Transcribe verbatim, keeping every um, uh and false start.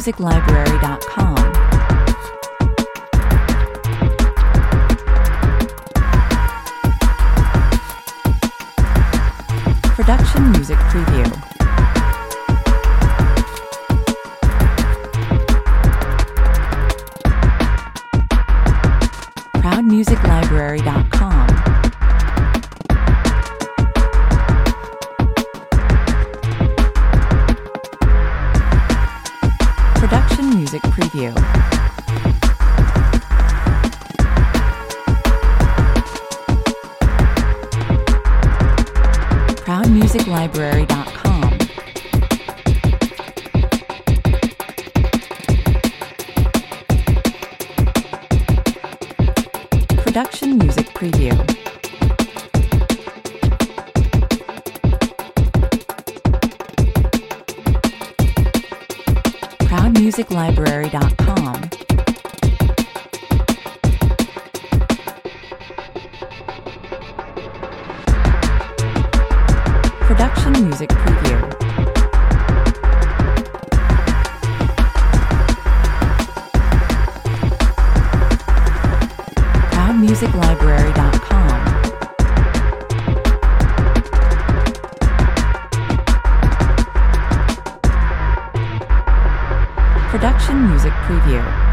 music library dot com. Production Music Preview. proud music library dot com. Production Music Preview. proud music library dot com. Production Music Preview. proud music library dot com. Production Music Preview. proud music library dot com. Production Music Preview.